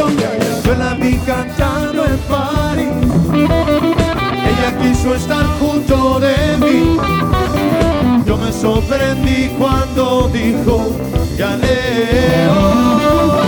Yo la vi cantando en París. Ella quiso estar junto de mí. Yo me sorprendí cuando dijo Galileo.